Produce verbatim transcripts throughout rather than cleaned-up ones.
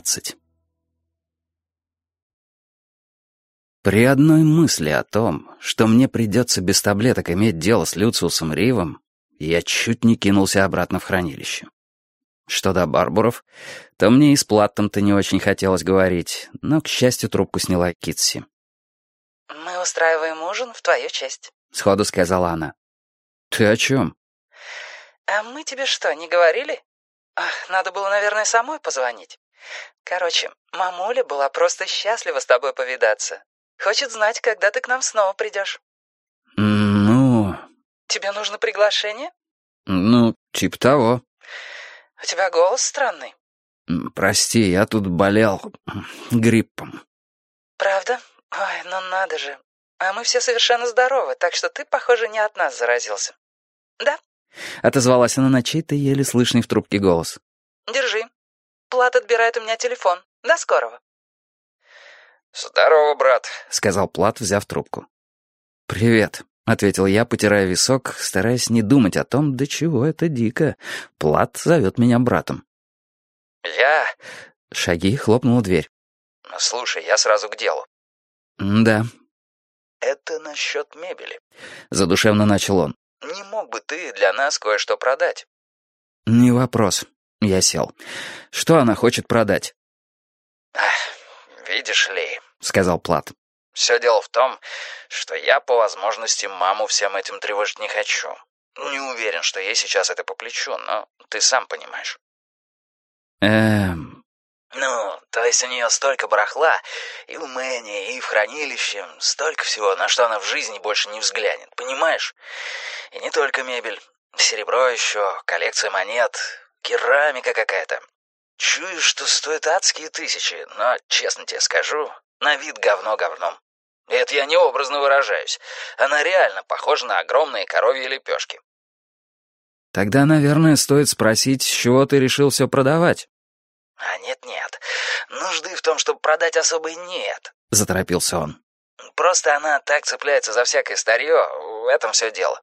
двенадцать. При одной мысли о том, что мне придется без таблеток иметь дело с Люциусом Ривом, я чуть не кинулся обратно в хранилище. Что до Барбуров, то мне и с Платтом-то не очень хотелось говорить, но, к счастью, трубку сняла Китси. «Мы устраиваем ужин в твою честь», — сходу сказала она. «Ты о чем?» «А мы тебе что, не говорили? Ах, надо было, наверное, самой позвонить. Короче, мамуля была просто счастлива с тобой повидаться. Хочет знать, когда ты к нам снова придешь». «Ну...» «Тебе нужно приглашение?» «Ну, типа того». «У тебя голос странный». «Прости, я тут болел гриппом». «Правда? Ой, ну надо же. А мы все совершенно здоровы, так что ты, похоже, не от нас заразился. Да?» Отозвалась она на чей-то еле слышный в трубке голос. «Держи. Плат отбирает у меня телефон. До скорого». «Здорово, брат», — сказал Плат, взяв трубку. «Привет», — ответил я, потирая висок, стараясь не думать о том, до чего это дико. Плат зовет меня братом. «Я...» Шаги, хлопнула дверь. «Слушай, я сразу к делу». «Да». «Это насчет мебели», — задушевно начал он. «Не мог бы ты для нас кое-что продать?» «Не вопрос». Я сел. «Что она хочет продать?» Ах, «Видишь ли», — сказал Плат. «Все дело в том, что я по возможности маму всем этим тревожить не хочу. Не уверен, что ей сейчас это по плечу, но ты сам понимаешь». «Эм...» «Ну, то есть у нее столько барахла, и в Мэне, и в хранилище, столько всего, на что она в жизни больше не взглянет, понимаешь? И не только мебель, серебро еще, коллекция монет, керамика какая-то. Чую, что стоит адские тысячи, но, честно тебе скажу, на вид говно говном. И это я не образно выражаюсь. Она реально похожа на огромные коровьи лепешки». «Тогда, наверное, стоит спросить, с чего ты решил все продавать?» «А нет-нет, нужды в том, чтобы продать особой нет», — заторопился он. «Просто она так цепляется за всякое старье, в этом все дело».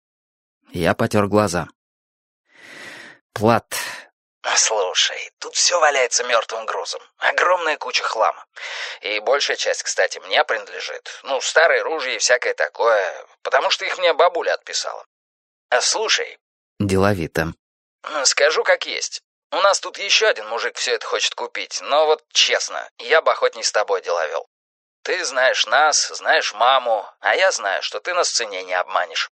Я потер глаза. «Плат...» «Слушай, тут все валяется мертвым грузом. Огромная куча хлама. И большая часть, кстати, мне принадлежит. Ну, старые ружья и всякое такое, потому что их мне бабуля отписала. А слушай...» Деловито. «Скажу как есть. У нас тут еще один мужик все это хочет купить, но вот честно, я бы охотней с тобой дела вел. Ты знаешь нас, знаешь маму, а я знаю, что ты нас в цене не обманешь».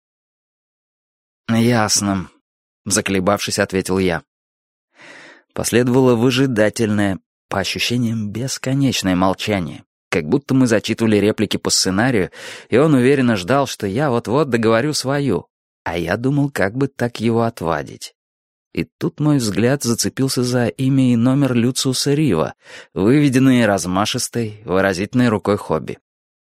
«Ясно», — заколебавшись, ответил я. Последовало выжидательное, по ощущениям, бесконечное молчание, как будто мы зачитывали реплики по сценарию, и он уверенно ждал, что я вот-вот договорю свою, а я думал, как бы так его отвадить. И тут мой взгляд зацепился за имя и номер Люциуса Рива, выведенные размашистой, выразительной рукой Хобби.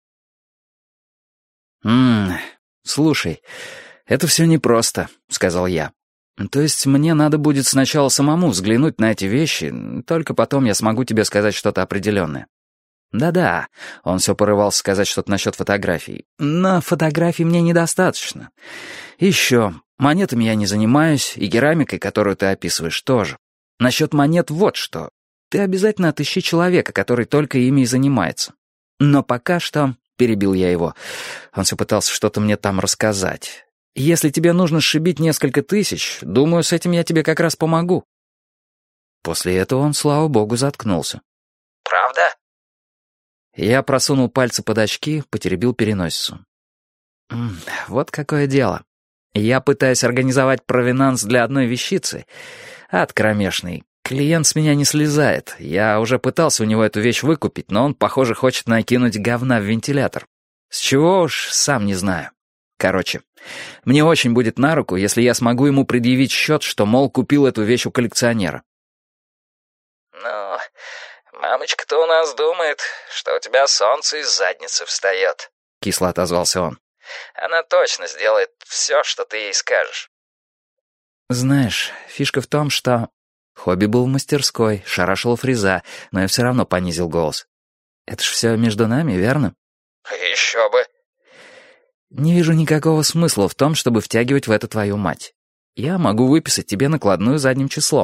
«Ммм, слушай, это все непросто», — сказал я. «То есть мне надо будет сначала самому взглянуть на эти вещи, только потом я смогу тебе сказать что-то определенное». «Да-да», — он все порывался сказать что-то насчет фотографий, «но фотографий мне недостаточно. Еще, монетами я не занимаюсь, и керамикой, которую ты описываешь, тоже. Насчет монет вот что. Ты обязательно отыщи человека, который только ими и занимается. Но пока что...» — перебил я его. Он все пытался что-то мне там рассказать. «Если тебе нужно сшибить несколько тысяч, думаю, с этим я тебе как раз помогу». После этого он, слава богу, заткнулся. «Правда?» Я просунул пальцы под очки, потеребил переносицу. «Вот какое дело. Я пытаюсь организовать провинанс для одной вещицы. Ад кромешный. Клиент с меня не слезает. Я уже пытался у него эту вещь выкупить, но он, похоже, хочет накинуть говна в вентилятор. С чего уж, сам не знаю. Короче, мне очень будет на руку, если я смогу ему предъявить счет, что, мол, купил эту вещь у коллекционера». «Ну, мамочка-то у нас думает, что у тебя солнце из задницы встает», — кисло отозвался он. «Она точно сделает все, что ты ей скажешь». «Знаешь, фишка в том, что...» Хобби был в мастерской, шарашил фреза, но я все равно понизил голос. «Это ж все между нами, верно?» «Еще бы». «Не вижу никакого смысла в том, чтобы втягивать в это твою мать. Я могу выписать тебе накладную задним числом.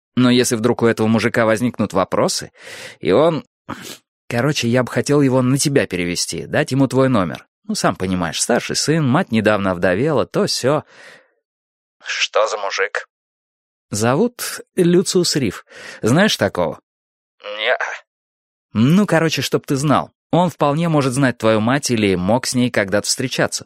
Но если вдруг у этого мужика возникнут вопросы, и он... Короче, я бы хотел его на тебя перевести, дать ему твой номер. Ну, сам понимаешь, старший сын, мать недавно овдовела, то сё. Что за мужик? Зовут Люциус Риф. Знаешь такого? Не-а. Ну, короче, чтоб ты знал. Он вполне может знать твою мать или мог с ней когда-то встречаться.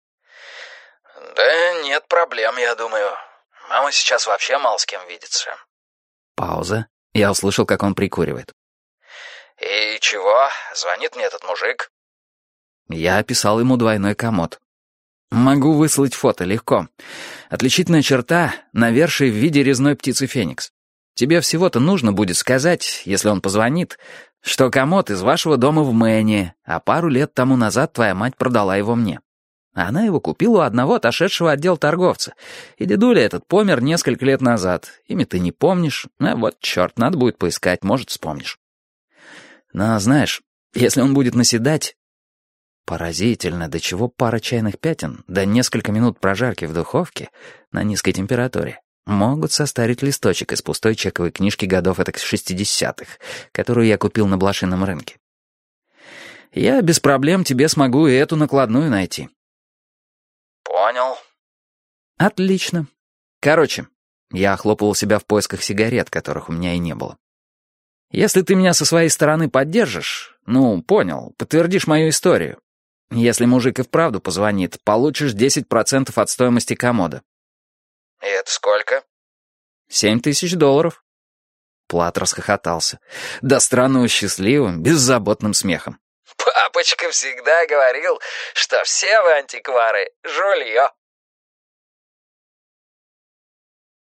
Да нет проблем, я думаю. Мама сейчас вообще мало с кем видится. Пауза. Я услышал, как он прикуривает. И чего? Звонит мне этот мужик. Я описал ему двойной комод. Могу выслать фото, легко. Отличительная черта — навершие в виде резной птицы Феникс. Тебе всего-то нужно будет сказать, если он позвонит, что комод из вашего дома в Мэне, а пару лет тому назад твоя мать продала его мне. Она его купила у одного отошедшего отдела торговца, и дедуля этот помер несколько лет назад. Имя ты не помнишь, а вот черт, надо будет поискать, может, вспомнишь. Но знаешь, если он будет наседать... Поразительно, до чего пара чайных пятен, да несколько минут прожарки в духовке на низкой температуре могут состарить листочек из пустой чековой книжки годов этак шестидесятых, которую я купил на блошином рынке. Я без проблем тебе смогу и эту накладную найти. Понял. Отлично. Короче, я хлопал себя в поисках сигарет, которых у меня и не было. Если ты меня со своей стороны поддержишь, ну, понял, подтвердишь мою историю. Если мужик и вправду позвонит, получишь десять процентов от стоимости комода. И это сколько? Семь тысяч долларов. Плат расхохотался. До странного счастливым, беззаботным смехом. Папочка всегда говорил, что все вы антиквары — жулье.